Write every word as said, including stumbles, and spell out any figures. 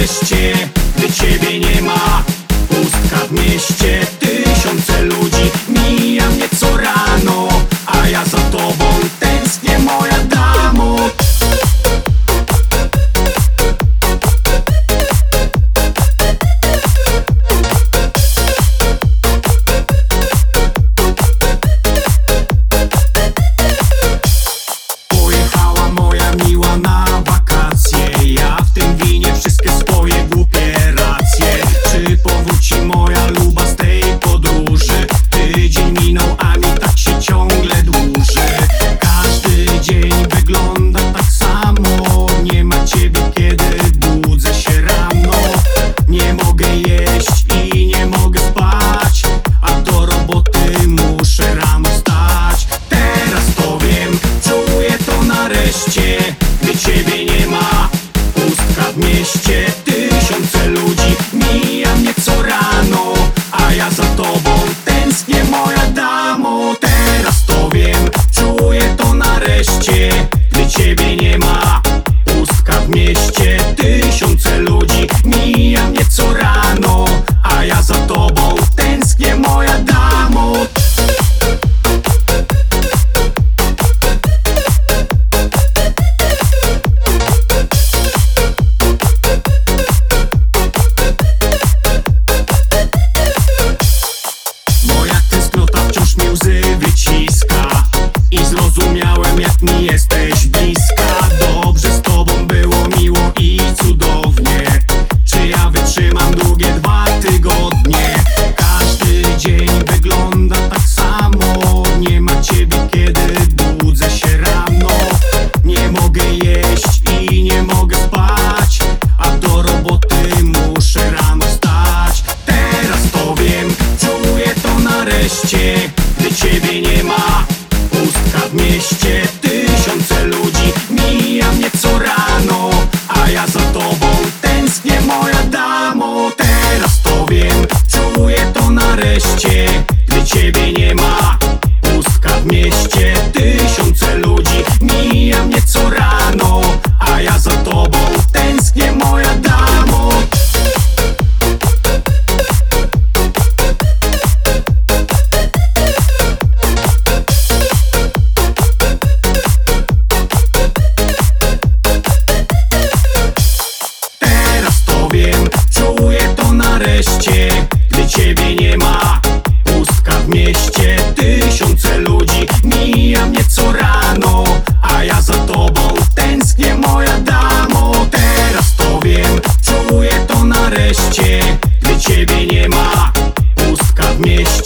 nareszcie, gdy ciebie nie ma. Pustka w mieście, tysiące ludzi, mija mnie co rano, a ja za tobą tęsknię, moja damo. Pojechała moja miła na wakacje, ja w tym winie wszystkie swoje głupie racje. Czy powróci moja luba z tej podróży? Tydzień minął, a mi tak się ciągle dłuży. Każdy dzień wygląda tak samo, nie ma ciebie, kiedy budzę się rano. Nie mogę jeść i nie mogę spać, a do roboty muszę rano stać. Teraz to wiem, czuję to nareszcie, gdy ciebie nie ma. Pustka w mieście, tysiące ludzi, mija mnie co rano, a ja za tobą tęsknię, moja damo. Teraz to wiem, czuję to nareszcie, gdy ciebie nie ma. Pustka w mieście, tysiące ludzi, mija mnie co rano, a ja za tobą tęsknię, moja damo. Moja tęsknota wciąż mi łzy wyciska i zrozumiałem, jak mi jesteś bliska. Dobrze z tobą było, miło i cudownie. Czy ja wytrzymam długie dwa tygodnie? Każdy dzień wygląda tak samo, nie ma ciebie, kiedy budzę się rano. Nie mogę jeść i nie mogę spać, a do roboty muszę rano stać. Teraz to wiem, czuję to nareszcie, gdy ciebie nie ma. Pustka w mieście, tysiące ludzi, mija mnie co rano, a ja za tobą tęsknię, moja damo. Teraz to wiem, czuję to nareszcie, gdy ciebie nie ma. Pustka w mieście, tysiące ludzi, mija mnie co rano, a ja za tobą tęsknię, moja damo. Teraz to wiem, czuję to nareszcie, gdy ciebie nie ma. Pustka w mieście, tysiące ludzi, mija mnie co rano, a ja za tobą tęsknię, moja damo. Teraz to wiem, czuję to nareszcie, gdy ciebie nie ma. Pustka w mieście.